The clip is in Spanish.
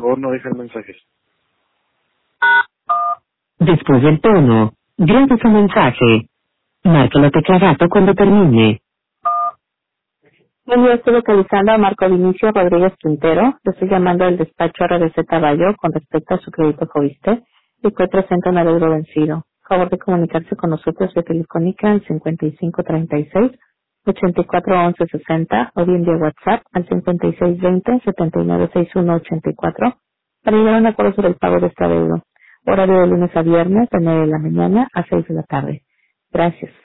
favor, no dejen mensajes. Después del tono, grabe su mensaje. Marque la tecla gato cuando termine. Buen día, estoy localizando a Marco Vinicio Rodríguez Quintero. Le estoy llamando del despacho RBC Caballo con respecto a su crédito Fobiste y que presenta un adeudo vencido. Favor de comunicarse con nosotros vía telefónica al 5536-841160 o bien vía WhatsApp al 5620-796184 para llegar a un acuerdo sobre el pago de este adeudo. Horario de lunes a viernes de 9 de la mañana a 6 de la tarde. Gracias.